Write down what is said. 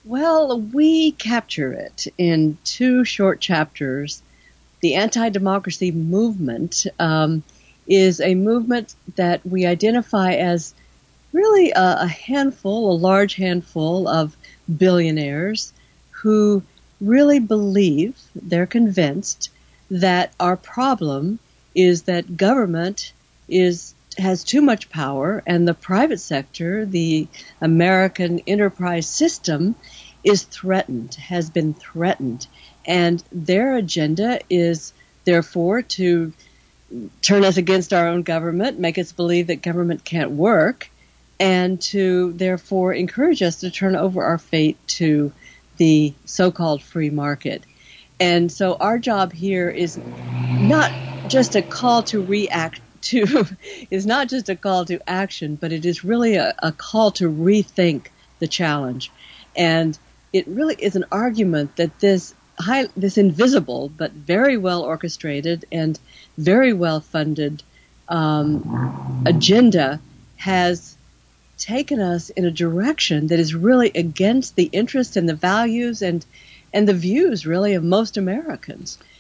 Well, we capture it in two short chapters. The anti-democracy movement is a movement that we identify as really a large handful of billionaires who really believe, they're convinced, that our problem is that government has too much power and the private sector, the American enterprise system, has been threatened. And their agenda is therefore to turn us against our own government, make us believe that government can't work, and to therefore encourage us to turn over our fate to the so-called free market. And so our job here is not just a call to is not just a call to action, but it is really a call to rethink the challenge. And it really is an argument that this invisible but very well orchestrated and very well funded agenda has taken us in a direction that is really against the interests and the values and the views really of most Americans.